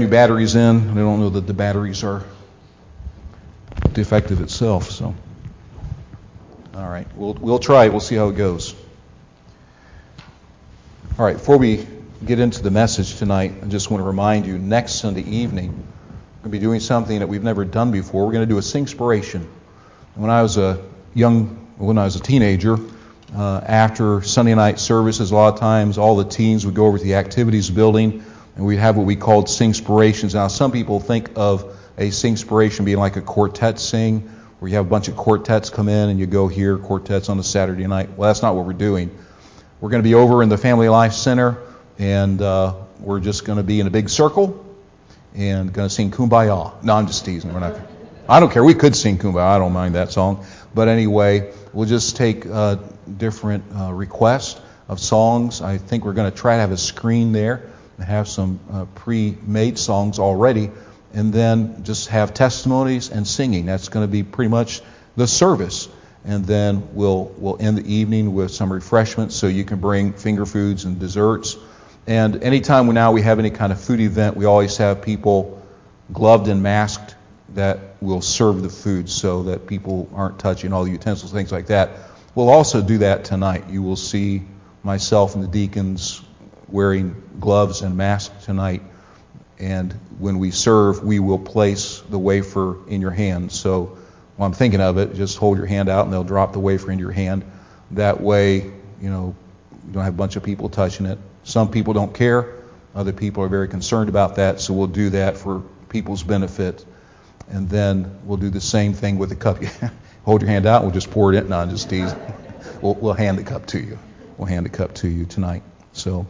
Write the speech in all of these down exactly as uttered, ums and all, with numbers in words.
new batteries in. I don't know that the batteries are defective itself. So, all right, we'll we'll try it. We'll see how it goes. All right, before we get into the message tonight, I just want to remind you, next Sunday evening, we're going to be doing something that we've never done before. We're going to do a Singspiration. When I was a young, when I was a teenager, uh, after Sunday night services, a lot of times all the teens would go over to the activities building, and we'd have what we called Singspirations. Now, some people think of a Singspiration being like a quartet sing, where you have a bunch of quartets come in and you go hear quartets on a Saturday night. Well, that's not what we're doing. We're going to be over in the Family Life Center, and uh, we're just going to be in a big circle and going to sing Kumbaya. No, I'm just teasing. We're not. I don't care. We could sing Kumbaya. I don't mind that song. But anyway, we'll just take uh, different uh, requests of songs. I think we're going to try to have a screen there and have some uh, pre-made songs already, and then just have testimonies and singing. That's going to be pretty much the service. And then we'll we'll end the evening with some refreshments, so you can bring finger foods and desserts. And anytime now we have any kind of food event, we always have people gloved and masked that will serve the food, so that people aren't touching all the utensils, things like that. We'll also do that tonight. You will see myself and the deacons wearing gloves and masks tonight. And when we serve, we will place the wafer in your hand. So while I'm thinking of it, just hold your hand out and they'll drop the wafer into your hand. That way, you know, you don't have a bunch of people touching it. Some people don't care. Other people are very concerned about that. So we'll do that for people's benefit. And then we'll do the same thing with the cup. Hold your hand out. We'll just pour it in. No, I'm just teasing. We'll, we'll hand the cup to you. We'll hand the cup to you tonight. So,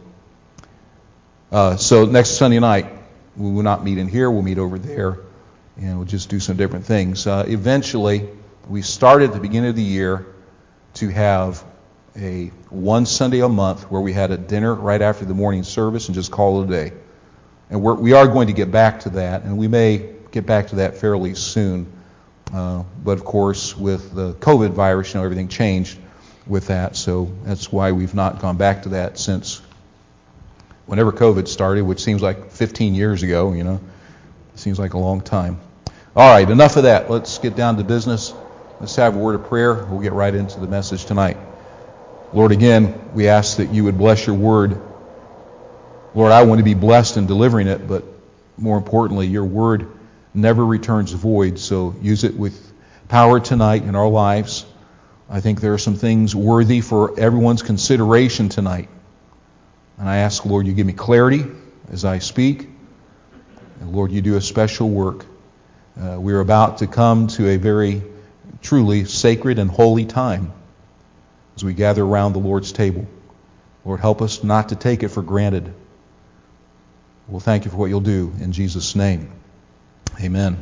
uh, so next Sunday night, we will not meet in here. We'll meet over there. And we'll just do some different things. Uh, eventually, we started at the beginning of the year to have a one Sunday a month where we had a dinner right after the morning service and just call it a day. And we're, we are going to get back to that, and we may get back to that fairly soon. Uh, but of course, with the COVID virus, you know, everything changed with that. So that's why we've not gone back to that since whenever COVID started, which seems like fifteen years ago, you know. Seems like a long time. All right, enough of that. Let's get down to business. Let's have a word of prayer. We'll get right into the message tonight. Lord, again, we ask that you would bless your word. Lord, I want to be blessed in delivering it, but more importantly, your word never returns void, so use it with power tonight in our lives. I think there are some things worthy for everyone's consideration tonight. And I ask, Lord, you give me clarity as I speak. And Lord, you do a special work. Uh, we're about to come to a very truly sacred and holy time as we gather around the Lord's table. Lord, help us not to take it for granted. We'll thank you for what you'll do in Jesus' name. Amen.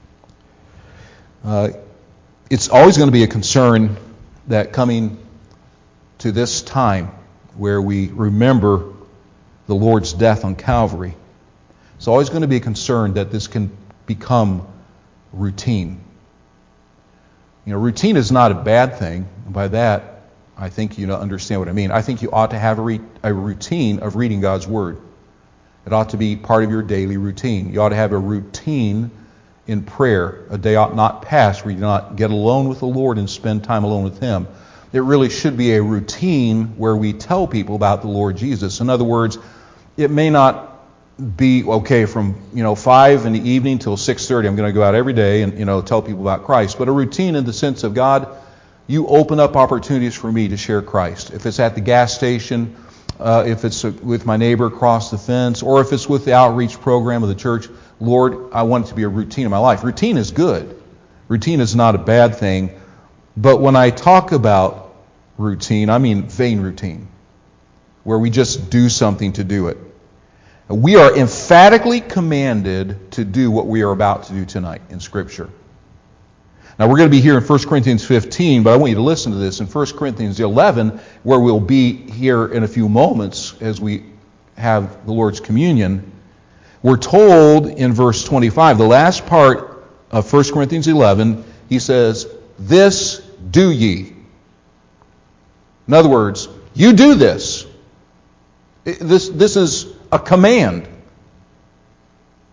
Uh, it's always going to be a concern that coming to this time where we remember the Lord's death on Calvary, it's always going to be a concern that this can become routine. You know, routine is not a bad thing. By that, I think you understand what I mean. I think you ought to have a, re- a routine of reading God's Word. It ought to be part of your daily routine. You ought to have a routine in prayer. A day ought not pass where you do not get alone with the Lord and spend time alone with Him. It really should be a routine where we tell people about the Lord Jesus. In other words, it may not be okay from you know five in the evening till six thirty. I'm going to go out every day and you know tell people about Christ. But a routine in the sense of, God, you open up opportunities for me to share Christ. If it's at the gas station, uh, if it's with my neighbor across the fence, or if it's with the outreach program of the church, Lord, I want it to be a routine in my life. Routine is good. Routine is not a bad thing. But when I talk about routine, I mean vain routine, where we just do something to do it. We are emphatically commanded to do what we are about to do tonight in Scripture. Now, we're going to be here in First Corinthians fifteen, but I want you to listen to this in First Corinthians eleven, where we'll be here in a few moments as we have the Lord's communion. We're told in verse twenty-five, the last part of First Corinthians eleven, he says, "This do ye." In other words, you do this. This, this is a command.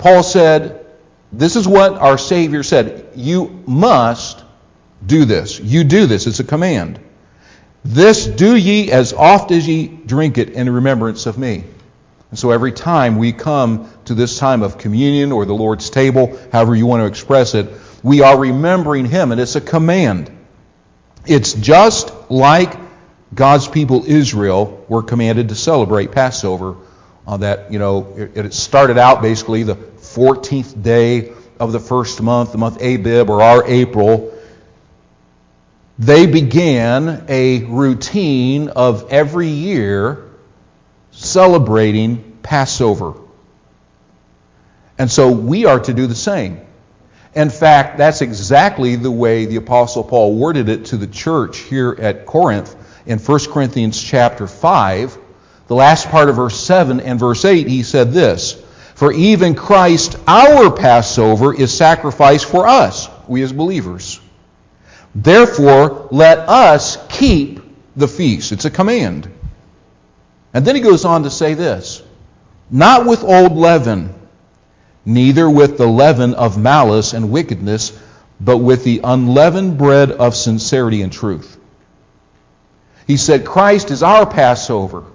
Paul said, this is what our Savior said. You must do this. You do this. It's a command. This do ye as oft as ye drink it in remembrance of me. And so every time we come to this time of communion or the Lord's table, however you want to express it, we are remembering Him, and it's a command. It's just like God's people Israel were commanded to celebrate Passover on that, you know, it, it started out basically the fourteenth day of the first month, the month Abib or our April. They began a routine of every year celebrating Passover. And so we are to do the same. In fact, that's exactly the way the Apostle Paul worded it to the church here at Corinth in First Corinthians chapter five. The last part of verse seven and verse eight, he said this, for even Christ, our Passover, is sacrificed for us, we as believers. Therefore, let us keep the feast. It's a command. And then he goes on to say this, not with old leaven, neither with the leaven of malice and wickedness, but with the unleavened bread of sincerity and truth. He said Christ is our Passover.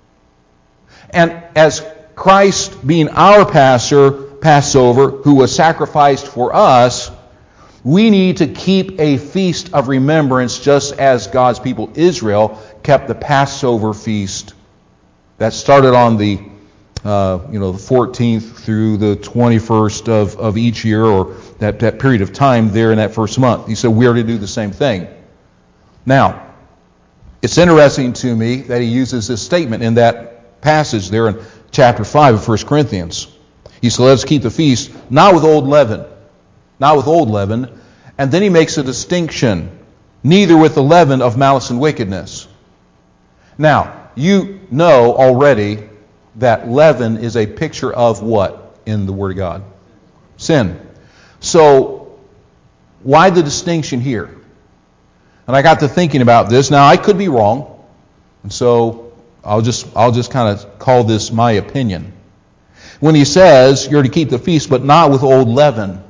And as Christ being our Passover, Passover, who was sacrificed for us, we need to keep a feast of remembrance just as God's people Israel kept the Passover feast that started on the uh, you know the fourteenth through the twenty-first of, of each year, or that, that period of time there in that first month. He said we are to do the same thing. Now, it's interesting to me that he uses this statement in that passage there in chapter five of First Corinthians. He said, let us keep the feast, not with old leaven, not with old leaven. And then he makes a distinction, neither with the leaven of malice and wickedness. Now, you know already that leaven is a picture of what in the Word of God? Sin. So, why the distinction here? And I got to thinking about this. Now, I could be wrong, and so I'll just I'll just kind of call this my opinion. When he says you're to keep the feast, but not with old leaven,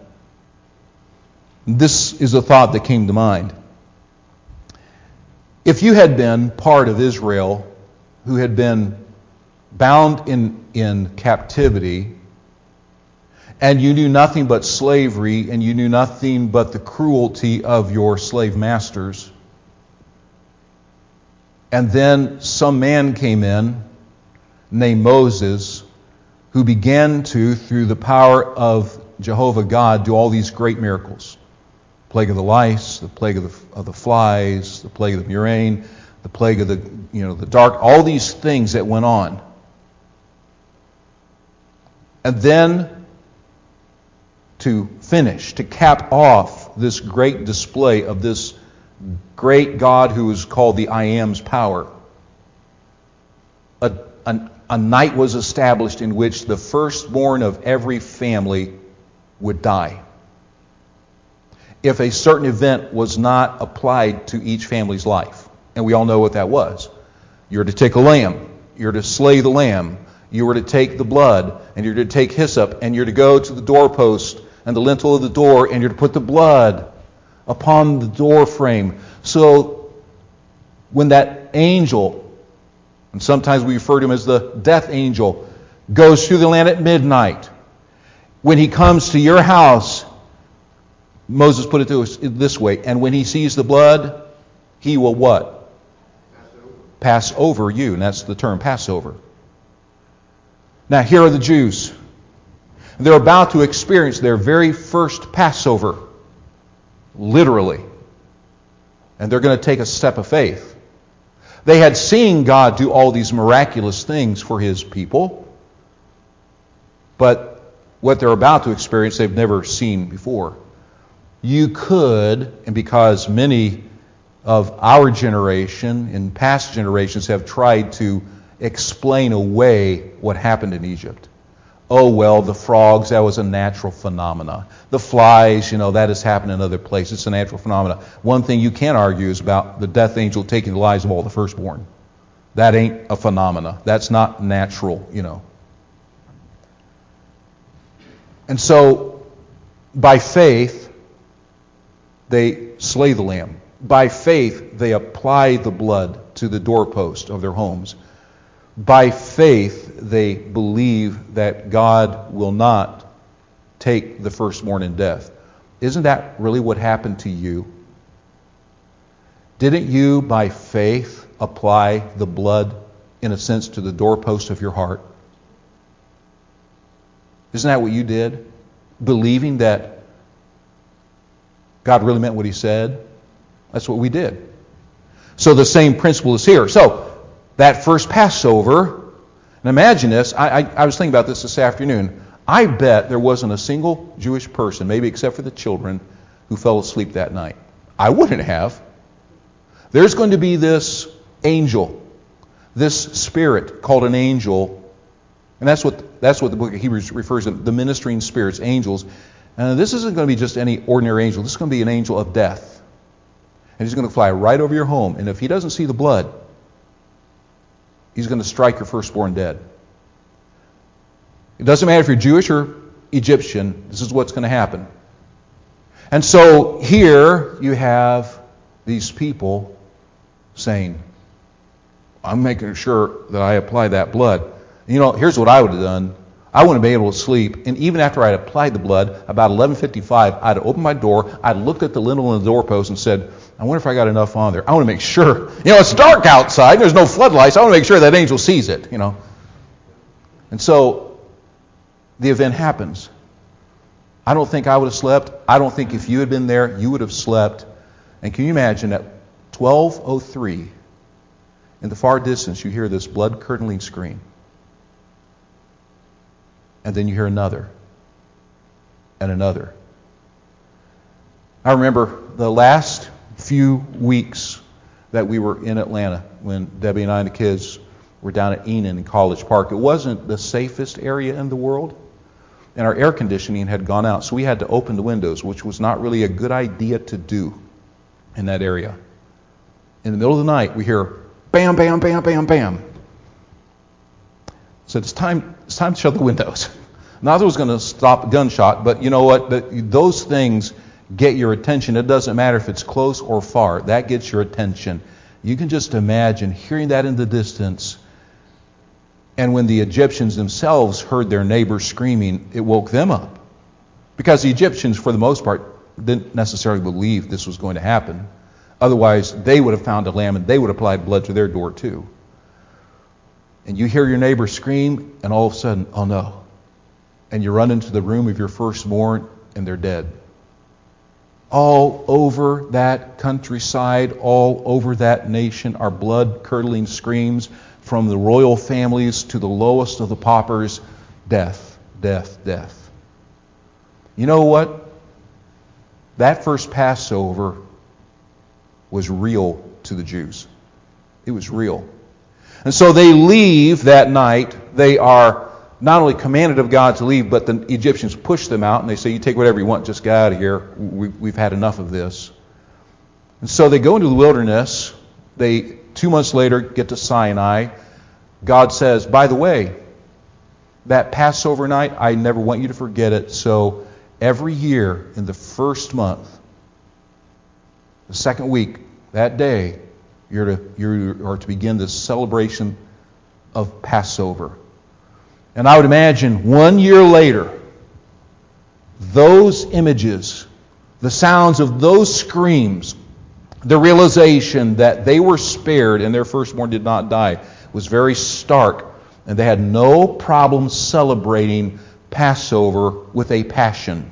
this is a thought that came to mind. If you had been part of Israel who had been bound in, in captivity, and you knew nothing but slavery, and you knew nothing but the cruelty of your slave masters, and then some man came in named Moses, who began to, through the power of Jehovah God, do all these great miracles. Plague of the lice, the plague of the, of the flies, the plague of the murrain, the plague of the, you know, the dark, all these things that went on. And then to finish, to cap off this great display of this great God who is called the I Am's power, a, a, a night was established in which the firstborn of every family would die if a certain event was not applied to each family's life. And we all know what that was. You're to take a lamb. You're to slay the lamb. You were to take the blood, and you're to take hyssop, and you're to go to the doorpost and the lintel of the door, and you're to put the blood upon the door frame. So when that angel, and sometimes we refer to him as the death angel, goes through the land at midnight, when he comes to your house, Moses put it to us this way, and when he sees the blood, he will what? Pass over. Pass over you, and that's the term, Passover. Now, here are the Jews. They're about to experience their very first Passover, literally. And they're going to take a step of faith. They had seen God do all these miraculous things for His people, but what they're about to experience, they've never seen before. You could, and because many of our generation and past generations have tried to explain away what happened in Egypt. Oh, well, the frogs, that was a natural phenomena. The flies, you know, that has happened in other places. It's a natural phenomena. One thing you can't argue is about the death angel taking the lives of all the firstborn. That ain't a phenomena. That's not natural, you know. And so, by faith, they slay the lamb. By faith, they apply the blood to the doorpost of their homes. By faith, they believe that God will not take the firstborn in death. Isn't that really what happened to you? Didn't you, by faith, apply the blood, in a sense, to the doorpost of your heart? Isn't that what you did? Believing that God really meant what he said? That's what we did. So the same principle is here. So, that first Passover, and imagine this, I, I, I was thinking about this this afternoon. I bet there wasn't a single Jewish person, maybe except for the children, who fell asleep that night. I wouldn't have. There's going to be this angel, this spirit called an angel, and that's what that's what the book of Hebrews refers to, the ministering spirits, angels. And this isn't going to be just any ordinary angel. This is going to be an angel of death. And he's going to fly right over your home. And if he doesn't see the blood, he's going to strike your firstborn dead. It doesn't matter if you're Jewish or Egyptian. This is what's going to happen. And so here you have these people saying, I'm making sure that I apply that blood. You know, here's what I would have done. I wouldn't have been able to sleep. And even after I had applied the blood, about eleven fifty-five, I'd have opened my door. I'd looked at the lintel and the doorpost and said, I wonder if I got enough on there. I want to make sure. You know, it's dark outside. There's no floodlights. I want to make sure that angel sees it, you know. And so the event happens. I don't think I would have slept. I don't think if you had been there, you would have slept. And can you imagine at twelve oh three, in the far distance, you hear this blood-curdling scream. And then you hear another. And another. I remember the last few weeks that we were in Atlanta when Debbie and I and the kids were down at Enon in College Park. It wasn't the safest area in the world. And our air conditioning had gone out. So we had to open the windows, which was not really a good idea to do in that area. In the middle of the night, we hear bam, bam, bam, bam, bam. So it's time, it's time to shut the windows. Not that it was going to stop a gunshot, but you know what? Those things get your attention. It doesn't matter if it's close or far. That gets your attention. You can just imagine hearing that in the distance. And when the Egyptians themselves heard their neighbors screaming, it woke them up. Because the Egyptians, for the most part, didn't necessarily believe this was going to happen. Otherwise, they would have found a lamb and they would have applied blood to their door too. And you hear your neighbor scream, and all of a sudden, oh no. And you run into the room of your firstborn, and they're dead. All over that countryside, all over that nation are blood-curdling screams from the royal families to the lowest of the paupers. Death, death, death. You know what? That first Passover was real to the Jews. It was real. And so they leave that night. They are not only commanded of God to leave, but the Egyptians push them out and they say, you take whatever you want, just get out of here. We've had enough of this. And so they go into the wilderness. They, two months later, get to Sinai. God says, by the way, that Passover night, I never want you to forget it. So every year in the first month, the second week, that day, you're to, you are to begin this celebration of Passover. And I would imagine one year later, those images, the sounds of those screams, the realization that they were spared and their firstborn did not die was very stark. And they had no problem celebrating Passover with a passion.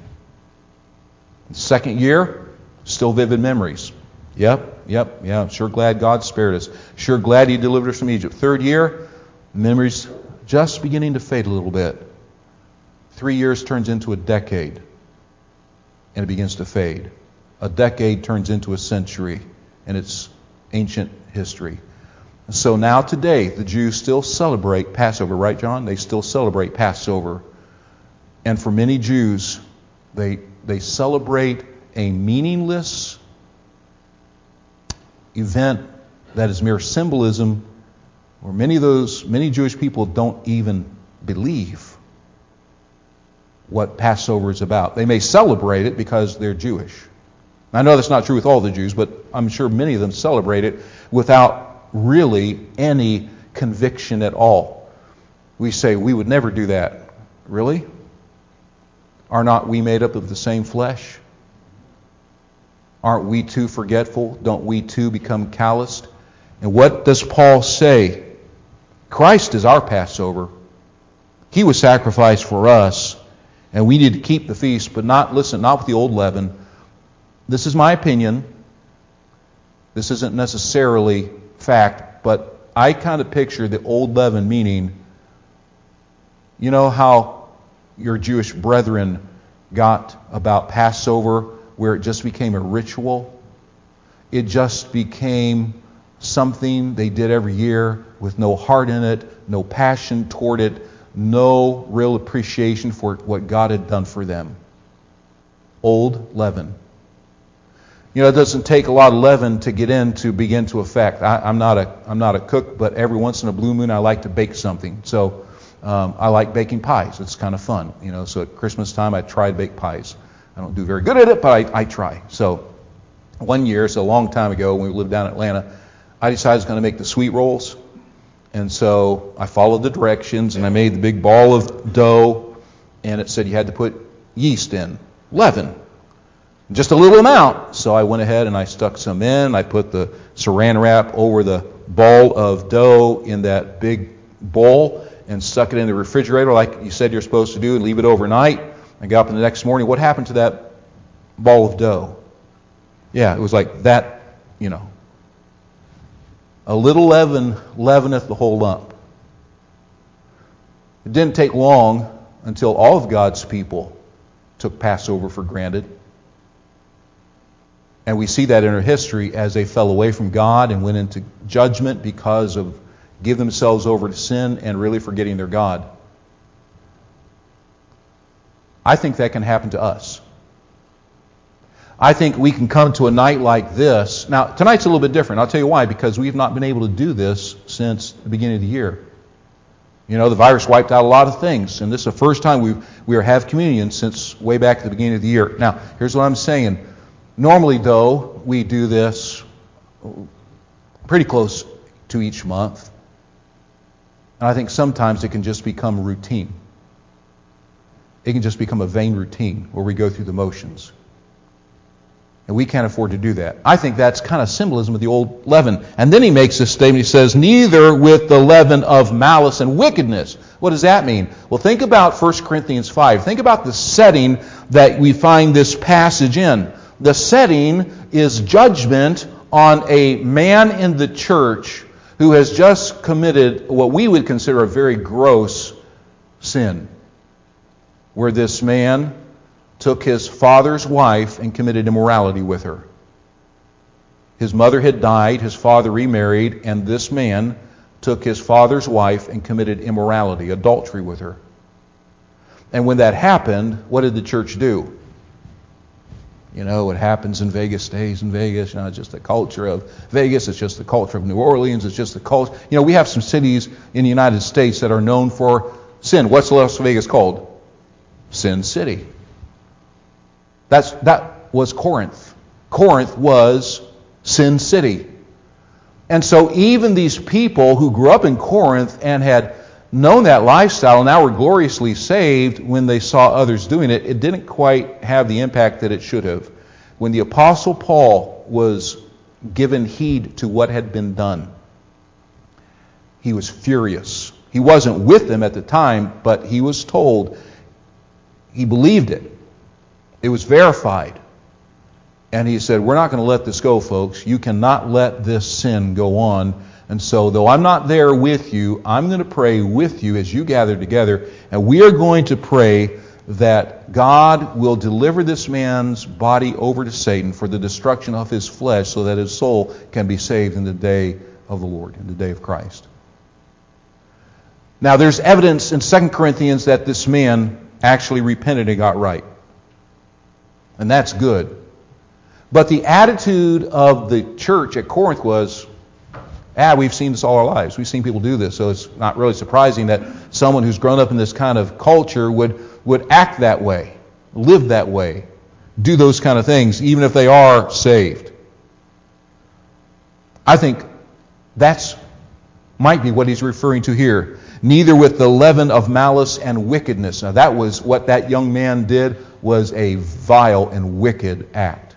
Second year, still vivid memories. Yep, yep, yeah, sure glad God spared us. Sure glad He delivered us from Egypt. Third year, memories just beginning to fade a little bit. Three years turns into a decade, and it begins to fade. A decade turns into a century, and it's ancient history. So now today, the Jews still celebrate Passover, right, John? They still celebrate Passover. And for many Jews, they they celebrate a meaningless event that is mere symbolism, where many of those, many Jewish people don't even believe. what Passover is about. They may celebrate it because they're Jewish. I know that's not true with all the Jews, but I'm sure many of them celebrate it without really any conviction at all. We say, we would never do that. Really? Are not we made up of the same flesh? Aren't we too forgetful? Don't we too become calloused? And what does Paul say? Christ is our Passover. He was sacrificed for us, and we need to keep the feast, but not, listen, not with the old leaven. This is my opinion. This isn't necessarily fact, but I kind of picture the old leaven meaning, you know how your Jewish brethren got about Passover, where it just became a ritual? It just became something they did every year with no heart in it, no passion toward it, no real appreciation for what God had done for them. Old leaven. You know, it doesn't take a lot of leaven to get in to begin to affect. I, I'm not a I'm not a cook, but every once in a blue moon I like to bake something. So um, I like baking pies. It's kind of fun, you know. So at Christmas time I try to bake pies. I don't do very good at it, but I, I try. So one year, so a long time ago, when we lived down in Atlanta, I decided I was going to make the sweet rolls. And so I followed the directions, and I made the big ball of dough, and it said you had to put yeast in, leaven. Just a little amount. So I went ahead and I stuck some in. I put the saran wrap over the ball of dough in that big bowl and stuck it in the refrigerator like you said you're supposed to do and leave it overnight. I got up the next morning. What happened to that ball of dough? Yeah, it was like that, you know. A little leaven leaveneth the whole lump. It didn't take long until all of God's people took Passover for granted. And we see that in our history as they fell away from God and went into judgment because of give themselves over to sin and really forgetting their God. I think that can happen to us. I think we can come to a night like this. Now, tonight's a little bit different. I'll tell you why. Because we've not been able to do this since the beginning of the year. You know, the virus wiped out a lot of things. And this is the first time we we have communion since way back at the beginning of the year. Now, here's what I'm saying. Normally, though, we do this pretty close to each month. And I think sometimes it can just become routine. It can just become a vain routine where we go through the motions. And we can't afford to do that. I think that's kind of symbolism of the old leaven. And then he makes this statement. He says, neither with the leaven of malice and wickedness. What does that mean? Well, think about First Corinthians five. Think about the setting that we find this passage in. The setting is judgment on a man in the church who has just committed what we would consider a very gross sin. Where this man took his father's wife and committed immorality with her. His mother had died, his father remarried, and this man took his father's wife and committed immorality, adultery with her. And when that happened, what did the church do? You know, what happens in Vegas stays in Vegas. You know, it's just the culture of Vegas. It's just the culture of New Orleans. It's just the culture. You know, we have some cities in the United States that are known for sin. What's Las Vegas called? Sin City. That's that was Corinth. Corinth was Sin City. And so even these people who grew up in Corinth and had known that lifestyle now were gloriously saved when they saw others doing it, it didn't quite have the impact that it should have. When the Apostle Paul was given heed to what had been done, he was furious. He wasn't with them at the time, but he was told. He believed it. It was verified. And he said, we're not going to let this go, folks. You cannot let this sin go on. And so, though I'm not there with you, I'm going to pray with you as you gather together. And we are going to pray that God will deliver this man's body over to Satan for the destruction of his flesh so that his soul can be saved in the day of the Lord, in the day of Christ. Now, there's evidence in Second Corinthians that this man actually repented and got right. And that's good. But the attitude of the church at Corinth was, Ah, we've seen this all our lives. We've seen people do this, so it's not really surprising that someone who's grown up in this kind of culture would, would act that way, live that way, do those kind of things, even if they are saved. I think that's might be what he's referring to here. Neither with the leaven of malice and wickedness. Now that was what that young man did, was a vile and wicked act.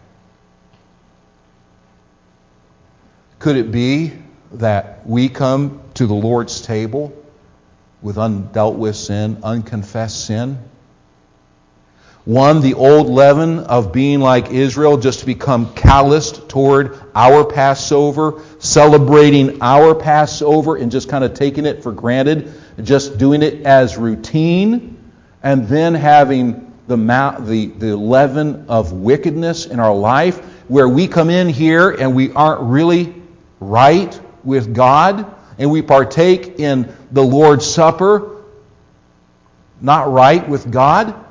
Could it be that we come to the Lord's table with undealt with sin, unconfessed sin? One, the old leaven of being like Israel, just to become calloused toward our Passover, celebrating our Passover and just kind of taking it for granted, just doing it as routine, and then having the, the, the leaven of wickedness in our life, where we come in here and we aren't really right with God, and we partake in the Lord's Supper not right with God.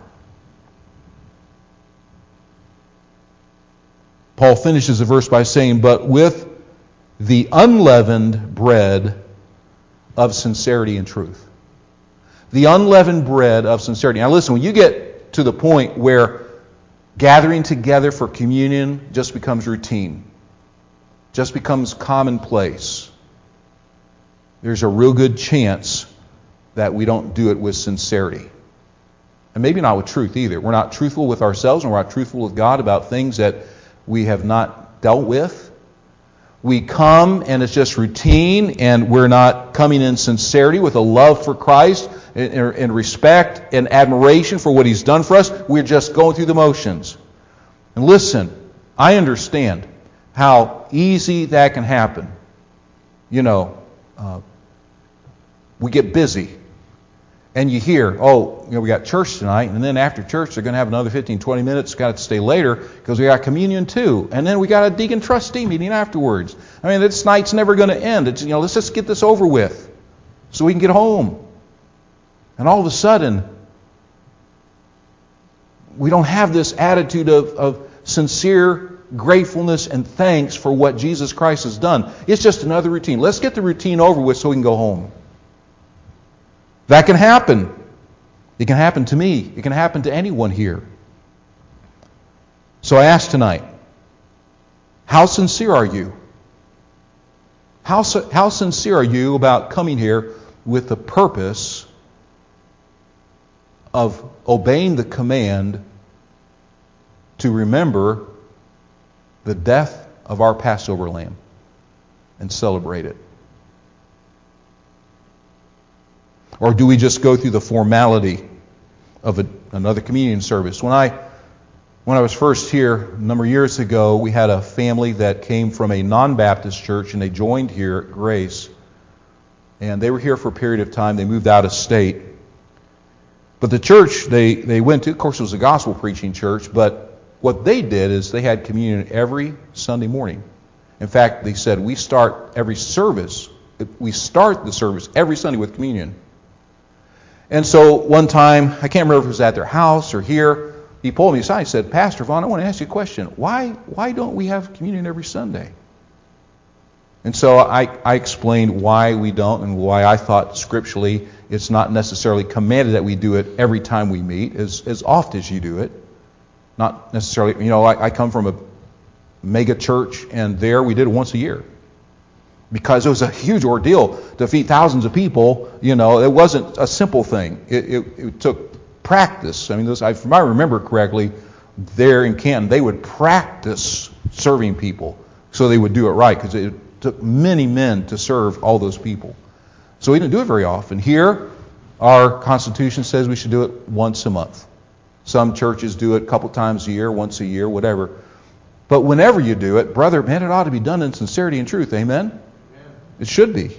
Paul finishes the verse by saying, but with the unleavened bread of sincerity and truth. The unleavened bread of sincerity. Now listen, when you get to the point where gathering together for communion just becomes routine, just becomes commonplace, there's a real good chance that we don't do it with sincerity. And maybe not with truth either. We're not truthful with ourselves, and we're not truthful with God about things that we have not dealt with. We come and it's just routine, and we're not coming in sincerity with a love for Christ and, and respect and admiration for what He's done for us. We're just going through the motions. And listen, I understand how easy that can happen. You know, uh, we get busy. And you hear, oh, you know, we got church tonight, and then after church they're going to have another fifteen, twenty minutes, got to stay later because we got communion too. And then we got a deacon trustee meeting afterwards. I mean, this night's never going to end. It's, you know, let's just get this over with so we can get home. And all of a sudden, we don't have this attitude of, of sincere gratefulness and thanks for what Jesus Christ has done. It's just another routine. Let's get the routine over with so we can go home. That can happen. It can happen to me. It can happen to anyone here. So I ask tonight, how sincere are you? How, how sincere are you about coming here with the purpose of obeying the command to remember the death of our Passover lamb and celebrate it? Or do we just go through the formality of a, another communion service? When I when I was first here a number of years ago, we had a family that came from a non-Baptist church, and they joined here at Grace. And they were here for a period of time. They moved out of state. But the church they, they went to, of course, it was a gospel preaching church, but what they did is they had communion every Sunday morning. In fact, they said, we start every service, we start the service every Sunday with communion. And so one time, I can't remember if it was at their house or here, he pulled me aside and said, Pastor Vaughn, I want to ask you a question. Why why don't we have communion every Sunday? And so I, I explained why we don't and why I thought scripturally it's not necessarily commanded that we do it every time we meet, as, as oft as you do it. Not necessarily, you know, I, I come from a mega church, and there we did it once a year. Because it was a huge ordeal to feed thousands of people. You know, it wasn't a simple thing. It, it, it took practice. I mean, this, if I remember correctly, there in Canton, they would practice serving people so they would do it right, because it took many men to serve all those people. So we didn't do it very often. Here, our Constitution says we should do it once a month. Some churches do it a couple times a year, once a year, whatever. But whenever you do it, brother, man, it ought to be done in sincerity and truth. Amen? It should be.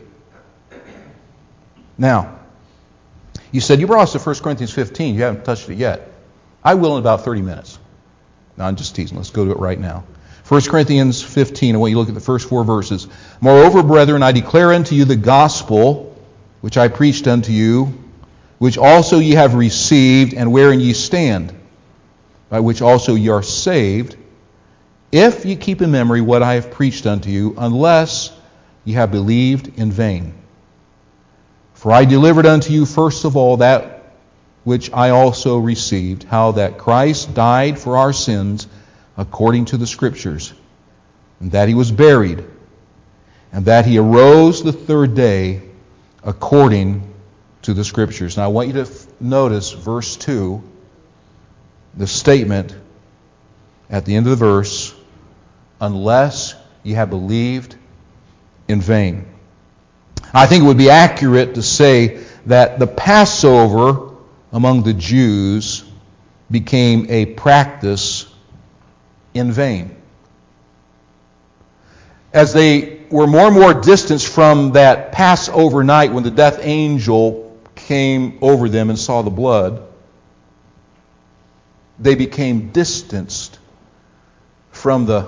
Now, you said you brought us to First Corinthians fifteen. You haven't touched it yet. I will in about thirty minutes. No, I'm just teasing. Let's go to it right now. First Corinthians fifteen, I want you to look at the first four verses. Moreover, brethren, I declare unto you the gospel which I preached unto you, which also ye have received, and wherein ye stand, by which also ye are saved, if ye keep in memory what I have preached unto you, unless ye have believed in vain. For I delivered unto you first of all that which I also received, how that Christ died for our sins according to the Scriptures, and that he was buried, and that he arose the third day according to the Scriptures. Now I want you to f- notice verse two, the statement at the end of the verse, unless ye have believed in vain. I think it would be accurate to say that the Passover among the Jews became a practice in vain. As they were more and more distanced from that Passover night when the death angel came over them and saw the blood, they became distanced from the,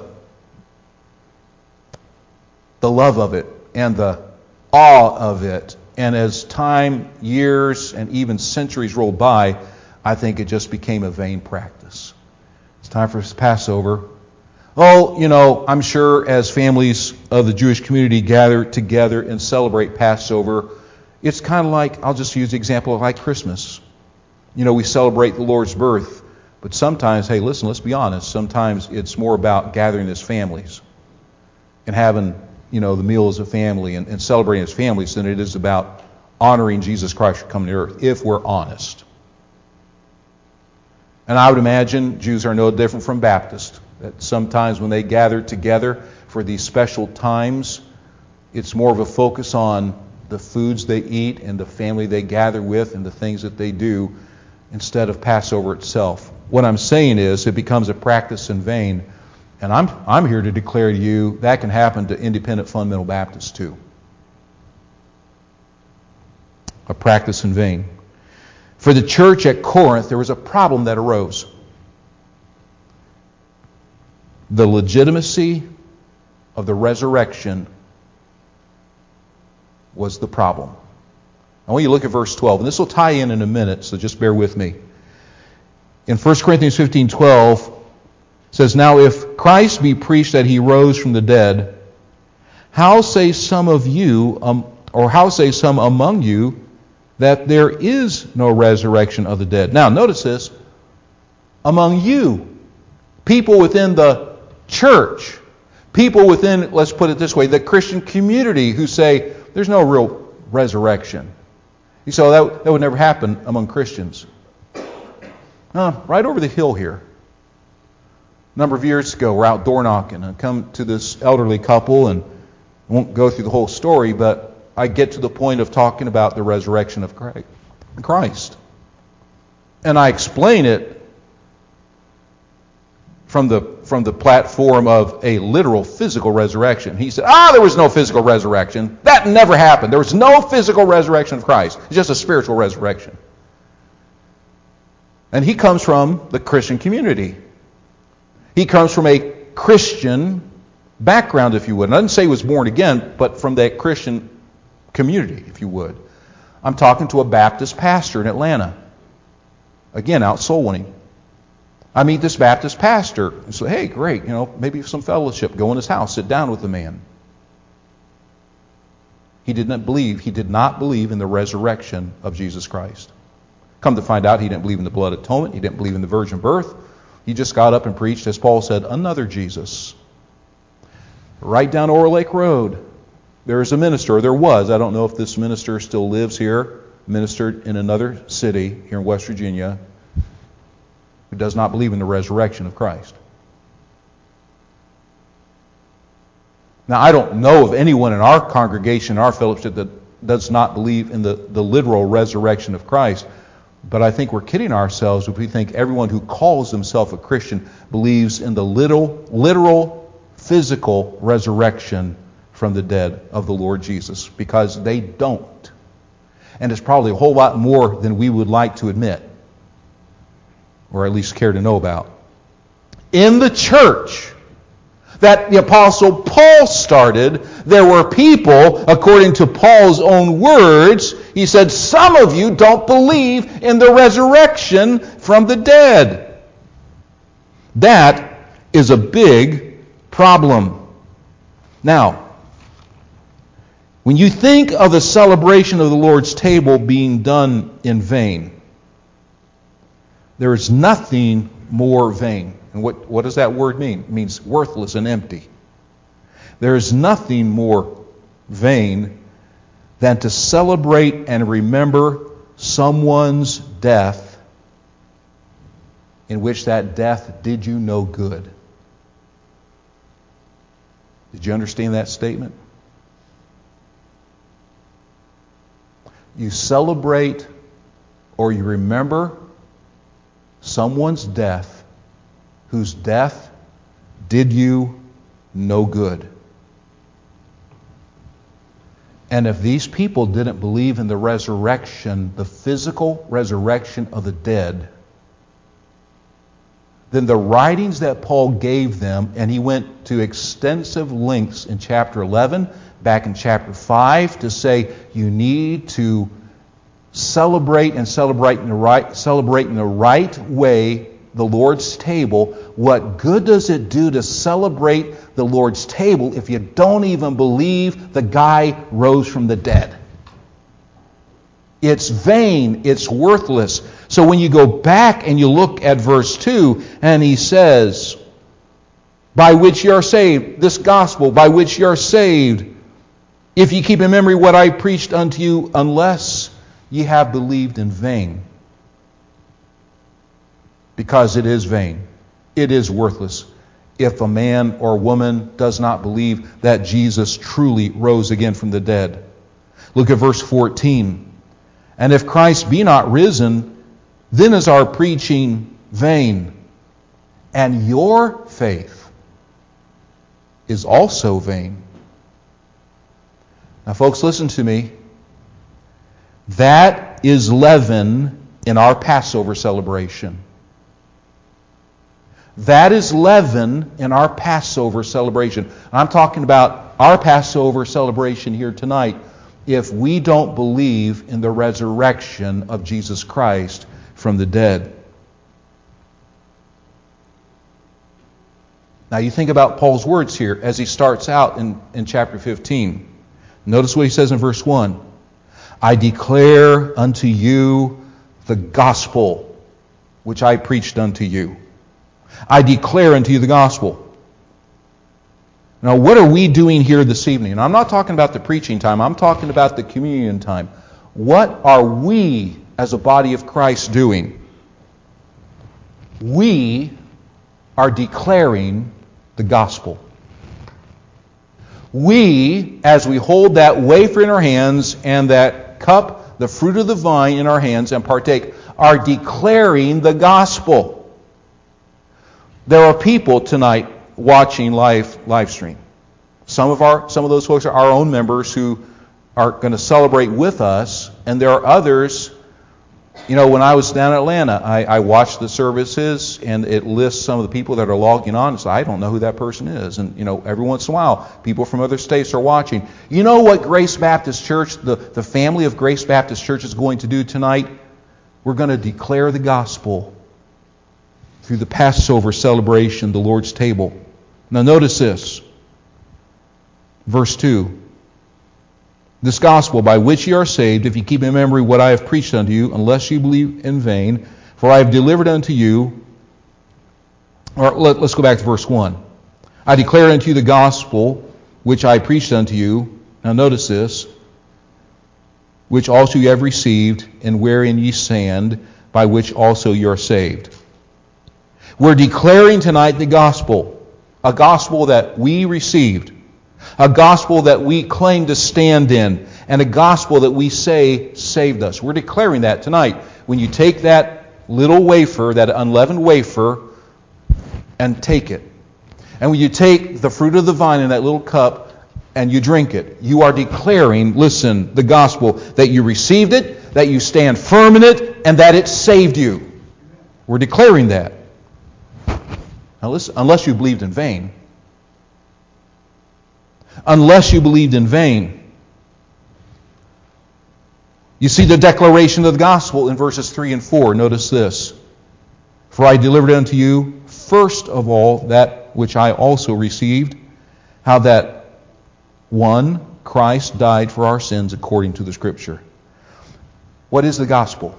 the love of it and the awe of it. And as time, years, and even centuries rolled by, I think it just became a vain practice. It's time for Passover. Oh, you know, I'm sure as families of the Jewish community gather together and celebrate Passover, it's kind of like, I'll just use the example of like Christmas. You know, we celebrate the Lord's birth, but sometimes, hey, listen, let's be honest, sometimes it's more about gathering as families and having, you know, the meal as a family and, and celebrating as families than it is about honoring Jesus Christ for coming to earth, if we're honest. And I would imagine Jews are no different from Baptists. That sometimes when they gather together for these special times, it's more of a focus on the foods they eat and the family they gather with and the things that they do instead of Passover itself. What I'm saying is it becomes a practice in vain. And I'm I'm here to declare to you that can happen to independent fundamental Baptists too. A practice in vain. For the church at Corinth, there was a problem that arose. The legitimacy of the resurrection was the problem. I want you to look at verse twelve, and this will tie in in a minute, so just bear with me. In First Corinthians fifteen twelve, it says, now if Christ be preached that he rose from the dead, how say some of you, um, or how say some among you, that there is no resurrection of the dead? Now, notice this. Among you, people within the church, people within, let's put it this way, the Christian community who say, there's no real resurrection. You say, oh, that, that would never happen among Christians. No, right over the hill here. A number of years ago, we're out door knocking. I come to this elderly couple, and I won't go through the whole story, but I get to the point of talking about the resurrection of Christ. And I explain it from the from the platform of a literal physical resurrection. He said, ah, there was no physical resurrection. That never happened. There was no physical resurrection of Christ. It's just a spiritual resurrection. And he comes from the Christian community. He comes from a Christian background, if you would. And I didn't say he was born again, but from that Christian community, if you would. I'm talking to a Baptist pastor in Atlanta. Again, out soul winning. I meet this Baptist pastor and say, hey, great, you know, maybe some fellowship. Go in his house, sit down with the man. He did not believe, he did not believe in the resurrection of Jesus Christ. Come to find out, he didn't believe in the blood atonement. He didn't believe in the virgin birth. He just got up and preached, as Paul said, another Jesus. Right down Oro Lake Road, there is a minister, or there was, I don't know if this minister still lives here, ministered in another city here in West Virginia, who does not believe in the resurrection of Christ. Now, I don't know of anyone in our congregation, our fellowship, that does not believe in the, the literal resurrection of Christ. But I think we're kidding ourselves if we think everyone who calls himself a Christian believes in the little, literal, physical resurrection from the dead of the Lord Jesus, because they don't. And it's probably a whole lot more than we would like to admit, or at least care to know about. In the church that the Apostle Paul started, there were people, according to Paul's own words, he said, some of you don't believe in the resurrection from the dead. That is a big problem. Now, When you think of the celebration of the Lord's table being done in vain, there is nothing more vain. And what, what does that word mean? It means worthless and empty. There is nothing more vain than to celebrate and remember someone's death in which that death did you no good. Did you understand that statement? You celebrate or you remember someone's death whose death did you no good. And if these people didn't believe in the resurrection, the physical resurrection of the dead, then the writings that Paul gave them, and he went to extensive lengths in chapter eleven, back in chapter five, to say you need to celebrate and celebrate in the right, celebrate in the right way the Lord's table. What good does it do to celebrate the Lord's table if you don't even believe the guy rose from the dead? It's vain. It's worthless. So when you go back and you look at verse two, and he says, by which you are saved, this gospel, by which you are saved, if ye keep in memory what I preached unto you, unless ye have believed in vain. Because it is vain. It is worthless. If a man or woman does not believe that Jesus truly rose again from the dead. Look at verse fourteen. And if Christ be not risen, then is our preaching vain, and your faith is also vain. Now, folks, listen to me. That is leaven in our Passover celebration. That is leaven in our Passover celebration. I'm talking about our Passover celebration here tonight. If we don't believe in the resurrection of Jesus Christ from the dead. Now you think about Paul's words here as he starts out in, in chapter fifteen. Notice what he says in verse one. I declare unto you the gospel which I preached unto you. I declare unto you the gospel. Now, what are we doing here this evening? And I'm not talking about the preaching time. I'm talking about the communion time. What are we as a body of Christ doing? We are declaring the gospel. We, as we hold that wafer in our hands and that cup, the fruit of the vine in our hands, and partake, are declaring the gospel. There are people tonight watching live live stream. Some of our some of those folks are our own members who are going to celebrate with us, and there are others. You know, when I was down in Atlanta, I, I watched the services, and it lists some of the people that are logging on. So I don't know who that person is, and you know, every once in a while, people from other states are watching. You know what Grace Baptist Church, the the family of Grace Baptist Church, is going to do tonight? We're going to declare the gospel through the Passover celebration, the Lord's table. Now notice this. Verse two. This gospel by which ye are saved, if ye keep in memory what I have preached unto you, unless ye believe in vain, for I have delivered unto you. Or let, let's go back to verse one. I declare unto you the gospel which I preached unto you. Now notice this. Which also ye have received, and wherein ye stand, by which also ye are saved. We're declaring tonight the gospel, a gospel that we received, a gospel that we claim to stand in, and a gospel that we say saved us. We're declaring that tonight. When you take that little wafer, that unleavened wafer, and take it, and when you take the fruit of the vine in that little cup and you drink it, you are declaring, listen, the gospel, that you received it, that you stand firm in it, and that it saved you. We're declaring that. Now listen, unless you believed in vain. Unless you believed in vain. You see the declaration of the gospel in verses three and four. Notice this. For I delivered unto you first of all that which I also received, how that one, Christ died for our sins according to the Scripture. What is the gospel?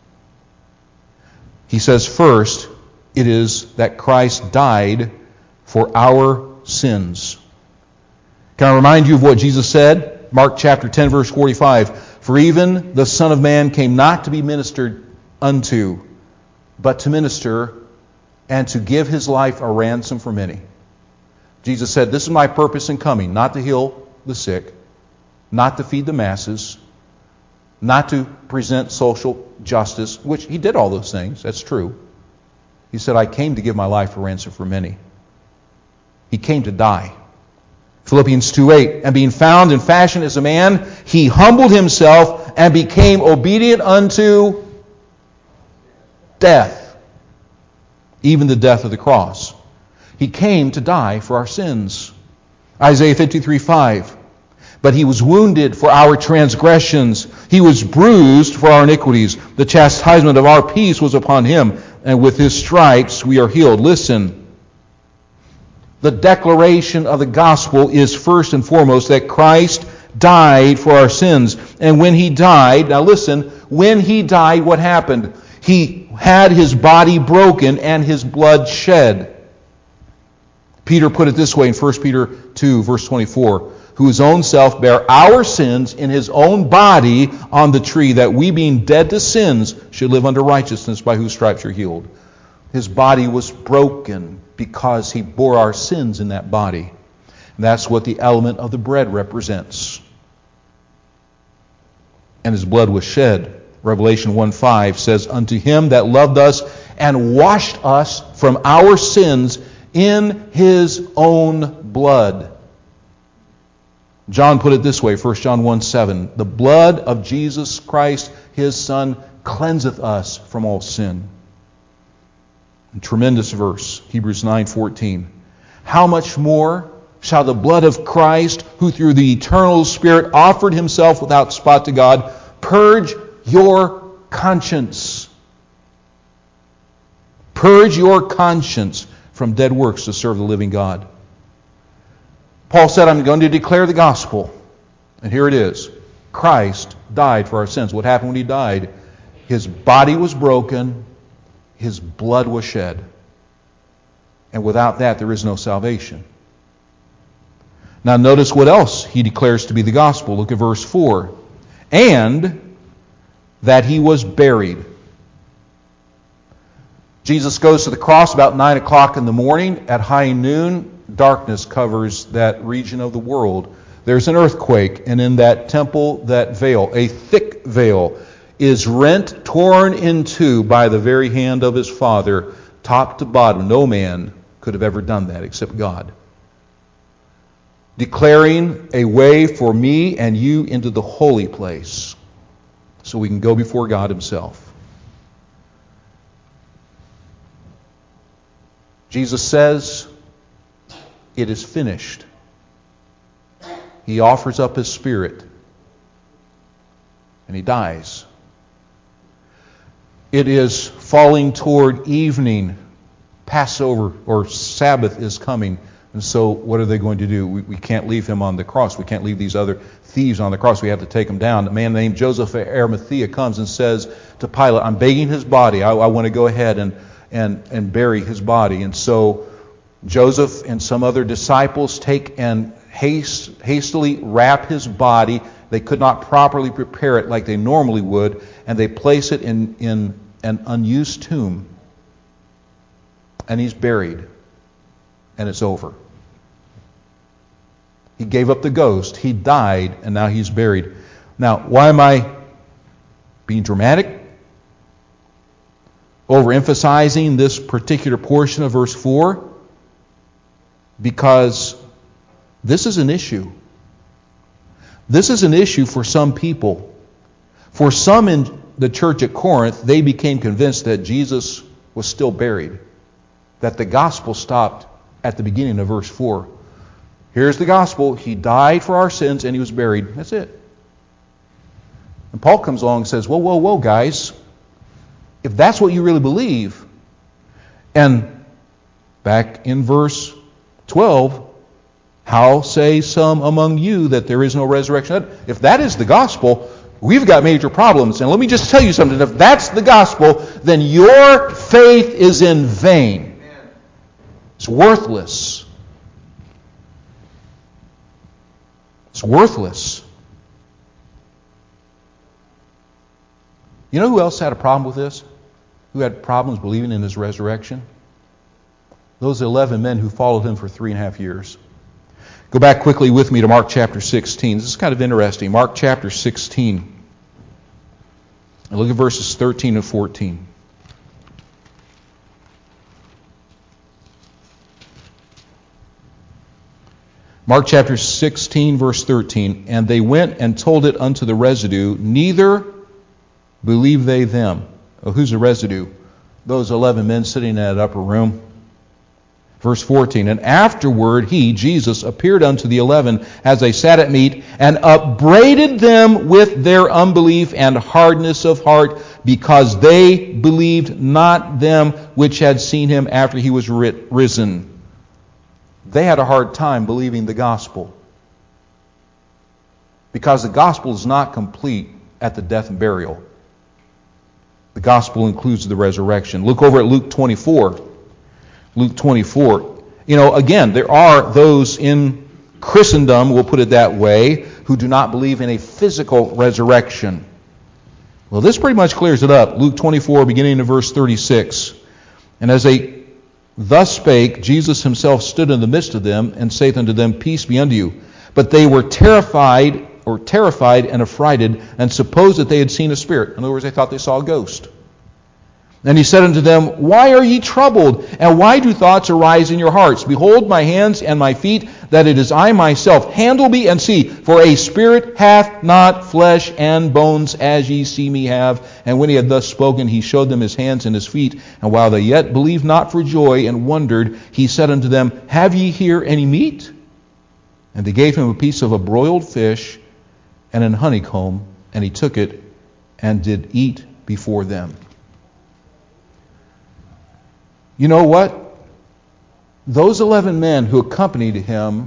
He says first, it is that Christ died for our sins. Can I remind you of what Jesus said? Mark chapter ten, verse forty-five. For even the Son of Man came not to be ministered unto, but to minister and to give his life a ransom for many. Jesus said, this is my purpose in coming, not to heal the sick, not to feed the masses, not to present social justice, which he did all those things. That's true. He said, I came to give my life a ransom for many. He came to die. Philippians two eight, and being found in fashion as a man, he humbled himself and became obedient unto death, even the death of the cross. He came to die for our sins. Isaiah fifty-three five, but he was wounded for our transgressions. He was bruised for our iniquities. The chastisement of our peace was upon him, and with his stripes we are healed. Listen. The declaration of the gospel is first and foremost that Christ died for our sins. And when he died, now listen, when he died, what happened? He had his body broken and his blood shed. Peter put it this way in First Peter two, verse twenty-four, who his own self bare our sins in his own body on the tree, that we being dead to sins should live unto righteousness, by whose stripes you're healed. His body was broken because he bore our sins in that body. And that's what the element of the bread represents. And his blood was shed. Revelation one five says, unto him that loved us and washed us from our sins in his own blood. John put it this way, First John one seven, the blood of Jesus Christ, his Son, cleanseth us from all sin. A tremendous verse, Hebrews nine fourteen. How much more shall the blood of Christ, who through the eternal Spirit offered himself without spot to God, purge your conscience. Purge your conscience from dead works to serve the living God. Paul said, I'm going to declare the gospel. And here it is. Christ died for our sins. What happened when he died? His body was broken. His blood was shed. And without that, there is no salvation. Now notice what else he declares to be the gospel. Look at verse four. And that he was buried. Jesus goes to the cross about nine o'clock in the morning. At high noon, darkness covers that region of the world. There's an earthquake, and in that temple, that veil, a thick veil, is rent, torn in two by the very hand of his Father, top to bottom. No man could have ever done that except God. Declaring a way for me and you into the holy place so we can go before God himself. Jesus says, it is finished. He offers up his spirit and he dies. It is falling toward evening. Passover or Sabbath is coming. And so what are they going to do? We, we can't leave him on the cross. We can't leave these other thieves on the cross. We have to take him down. A man named Joseph of Arimathea comes and says to Pilate, I'm begging his body. I, I want to go ahead and, and, and bury his body. And so Joseph and some other disciples take and haste, hastily wrap his body. They could not properly prepare it like they normally would. And they place it in, in an unused tomb. And he's buried. And it's over. He gave up the ghost. He died, and now he's buried. Now, why am I being dramatic? Overemphasizing this particular portion of verse four? Because this is an issue. This is an issue for some people. For some in the church at Corinth, they became convinced that Jesus was still buried. That the gospel stopped at the beginning of verse four. Here's the gospel. He died for our sins and he was buried. That's it. And Paul comes along and says, whoa, whoa, whoa, guys. If that's what you really How say some among you that there is no resurrection? If that is the gospel, we've got major problems. And let me just tell you something. If that's the gospel, then your faith is in vain. It's worthless. It's worthless. You know who else had a problem with this? Who had problems believing in his resurrection? Those eleven men who followed him for three and a half years. Go back quickly with me to Mark chapter sixteen. This is kind of interesting. Mark chapter sixteen. And look at verses thirteen and fourteen. Mark chapter sixteen, verse thirteen. And they went and told it unto the residue, neither believe they them. Oh, who's the residue? Those eleven men sitting in that upper room. Verse fourteen, and afterward he, Jesus, appeared unto the eleven as they sat at meat, and upbraided them with their unbelief and hardness of heart, because they believed not them which had seen him after he was risen. They had a hard time believing the gospel, because the gospel is not complete at the death and burial. The gospel includes the resurrection. Look over at Luke twenty-four. Luke twenty-four. You know, again, there are those in Christendom, we'll put it that way, who do not believe in a physical resurrection. Well, this pretty much clears it up. Luke twenty-four, beginning in verse thirty-six. And as they thus spake, Jesus himself stood in the midst of them, and saith unto them, Peace be unto you. But they were terrified, or terrified and affrighted, and supposed that they had seen a spirit. In other words, they thought they saw a ghost. And he said unto them, Why are ye troubled? And why do thoughts arise in your hearts? Behold my hands and my feet, that it is I myself. Handle me and see, for a spirit hath not flesh and bones, as ye see me have. And when he had thus spoken, he showed them his hands and his feet. And while they yet believed not for joy, and wondered, he said unto them, Have ye here any meat? And they gave him a piece of a broiled fish and an honeycomb, and he took it and did eat before them. You know what? Those eleven men who accompanied him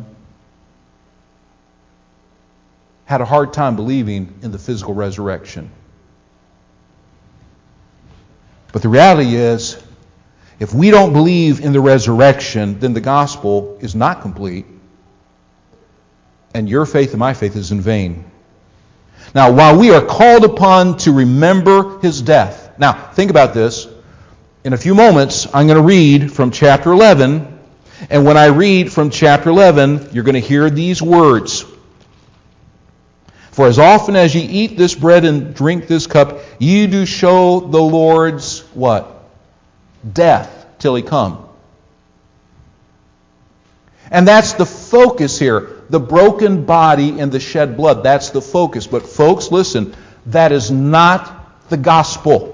had a hard time believing in the physical resurrection. But the reality is, if we don't believe in the resurrection, then the gospel is not complete, and your faith and my faith is in vain. Now, while we are called upon to remember his death, now think about this. In a few moments, I'm going to read from chapter eleven. And when I read from chapter eleven, you're going to hear these words. For as often as ye eat this bread and drink this cup, ye do show the Lord's what? Death till he come. And that's the focus here. The broken body and the shed blood. That's the focus. But folks, listen, that is not the gospel.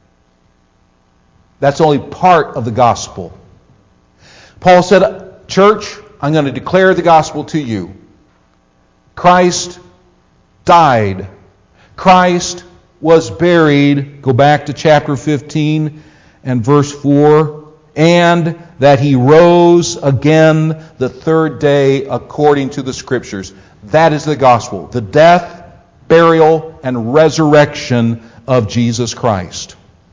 That's only part of the gospel. Paul said, Church, I'm going to declare the gospel to you. Christ died. Christ was buried. Go back to chapter fifteen and verse four. And that he rose again the third day according to the Scriptures. That is the gospel. The death, burial, and resurrection of Jesus Christ.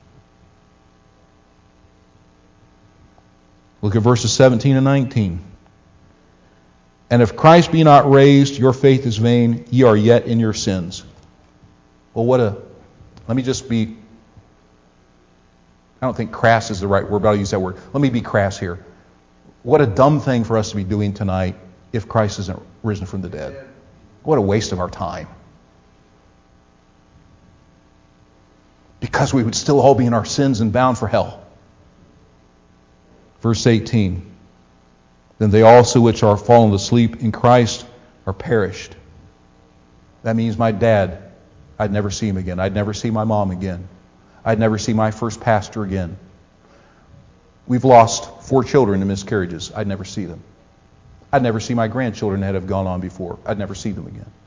Look at verses seventeen and nineteen. And if Christ be not raised, your faith is vain, ye are yet in your sins. Well, what a... Let me just be... I don't think crass is the right word, but I'll use that word. Let me be crass here. What a dumb thing for us to be doing tonight if Christ isn't risen from the dead. What a waste of our time. Because we would still all be in our sins and bound for hell. Verse eighteen. Then they also which are fallen asleep in Christ are perished. That means my dad, I'd never see him again. I'd never see my mom again. I'd never see my first pastor again. We've lost four children in miscarriages. I'd never see them. I'd never see my grandchildren that have gone on before. I'd never see them again.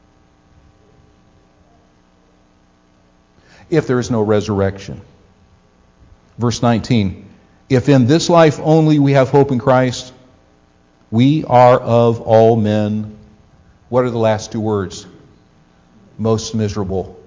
If there is no resurrection. Verse nineteen. If in this life only we have hope in Christ, We are of all men. What are the last two words? Most miserable.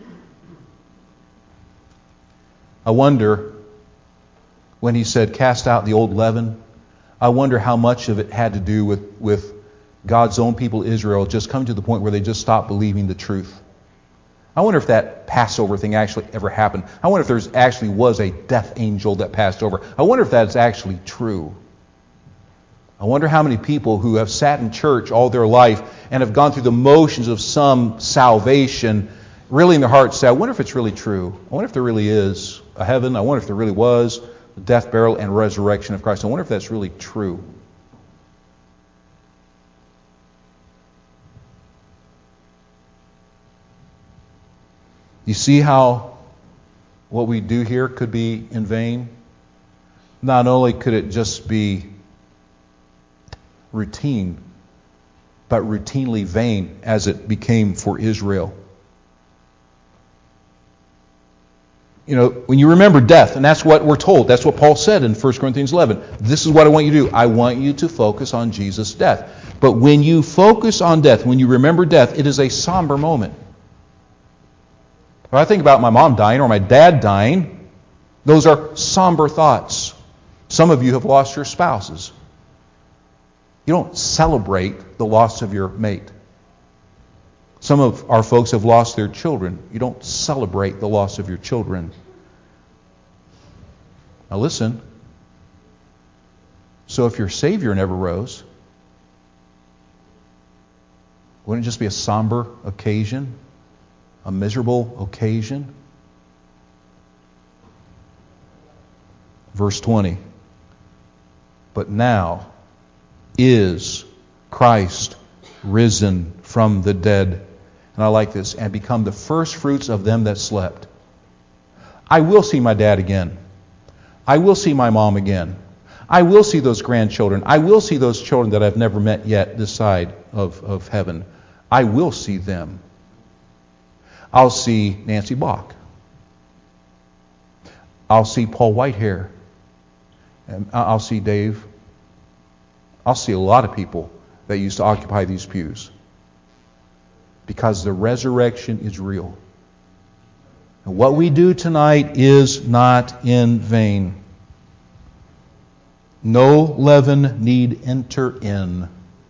I wonder, when he said, cast out the old leaven, I wonder how much of it had to do with, with God's own people, Israel, just coming to the point where they just stopped believing the truth. I wonder if that Passover thing actually ever happened. I wonder if there actually was a death angel that passed over. I wonder if that's actually true. I wonder how many people who have sat in church all their life and have gone through the motions of some salvation, really in their hearts say, I wonder if it's really true. I wonder if there really is a heaven. I wonder if there really was the death, burial, and resurrection of Christ. I wonder if that's really true. You see how what we do here could be in vain? Not only could it just be routine, but routinely vain as it became for Israel. You know, when you remember death, and that's what we're told, that's what Paul said in First Corinthians eleven. This is what I want you to do. I want you to focus on Jesus' death. But when you focus on death, when you remember death, it is a somber moment. If I think about my mom dying or my dad dying, those are somber thoughts. Some of you have lost your spouses. You don't celebrate the loss of your mate. Some of our folks have lost their children. You don't celebrate the loss of your children. Now listen. So if your Savior never rose, wouldn't it just be a somber occasion? A miserable occasion? Verse twenty. But now is Christ risen from the dead. And I like this. And become the first fruits of them that slept. I will see my dad again. I will see my mom again. I will see those grandchildren. I will see those children that I've never met yet this side of, of heaven. I will see them. I'll see Nancy Bach. I'll see Paul Whitehair. And I'll see Dave. I'll see a lot of people that used to occupy these pews. Because the resurrection is real. And what we do tonight is not in vain. No leaven need enter in.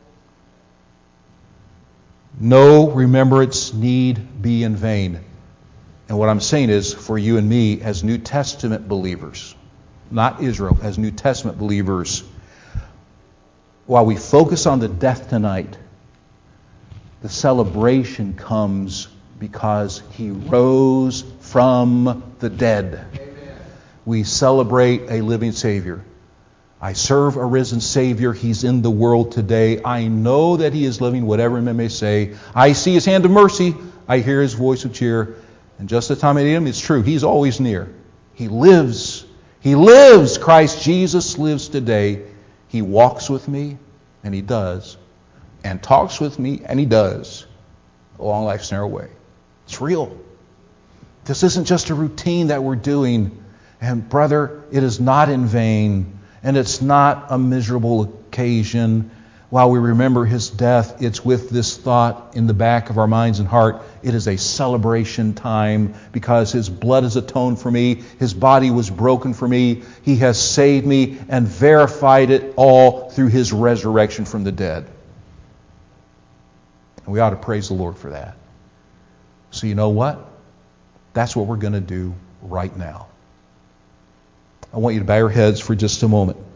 No remembrance need be in vain. And what I'm saying is, for you and me as New Testament believers, not Israel, as New Testament believers, while we focus on the death tonight, the celebration comes because He rose from the dead. Amen. We celebrate a living Savior. I serve a risen Savior. He's in the world today. I know that He is living, whatever men may say. I see His hand of mercy. I hear His voice of cheer. And just the time I need Him, it's true. He's always near. He lives. He lives. Christ Jesus lives today. He walks with me, and He does. And talks with me, and He does. Along life's narrow way. It's real. This isn't just a routine that we're doing. And brother, it is not in vain. And it's not a miserable occasion. While we remember His death, it's with this thought in the back of our minds and heart. It is a celebration time because His blood has atoned for me. His body was broken for me. He has saved me and verified it all through His resurrection from the dead. And we ought to praise the Lord for that. So you know what? That's what we're going to do right now. I want you to bow your heads for just a moment.